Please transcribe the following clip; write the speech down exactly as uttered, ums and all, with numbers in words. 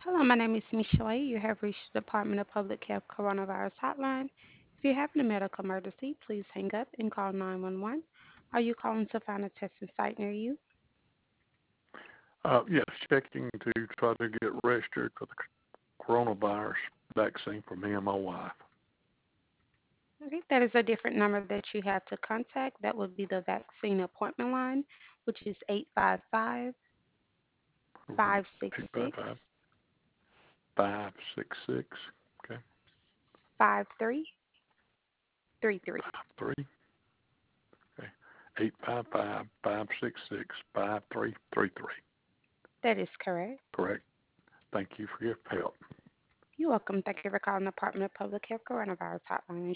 Hello, my name is Michelle. You have reached the Department of Public Health Coronavirus Hotline. If you're having a medical emergency, please hang up and call nine one one. Are you calling to find a testing site near you? Uh, yes, checking to try to get registered for the coronavirus vaccine for me and my wife. Okay, that is a different number that you have to contact. That would be the vaccine appointment line, which is eight five five, five six Eight five five six, five six six. Okay, five three three three. five three. Okay, eight five five five six six five three three three. That is correct. Correct. Thank you for your help. You're welcome. Thank you for calling the Department of Public Health Coronavirus Hotline.